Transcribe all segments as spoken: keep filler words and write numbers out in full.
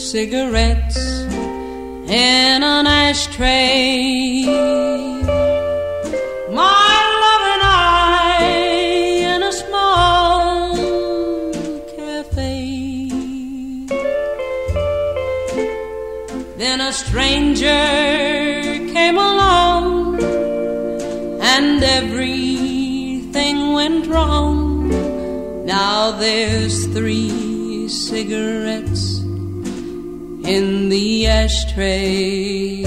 cigarettes in an ashtray. My love and I in a small cafe. Then a stranger came along and everything went wrong. Now there's three cigarettes in the ashtray.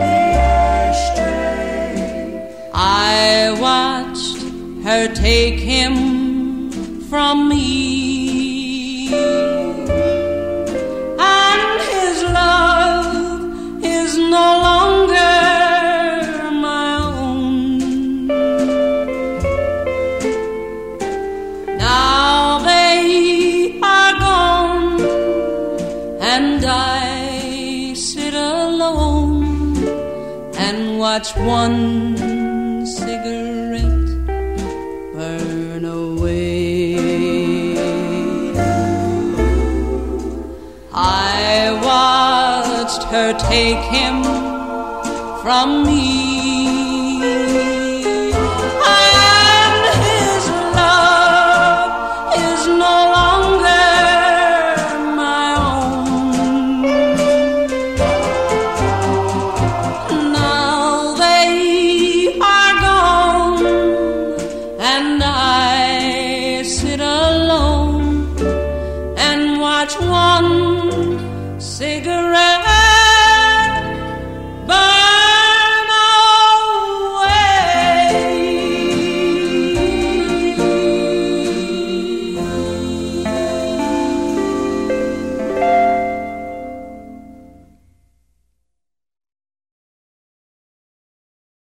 I watched her take him from me, and his love is no longer my own. Now they are gone, and I sit alone and watch one cigarette burn away. I watched her take him from me,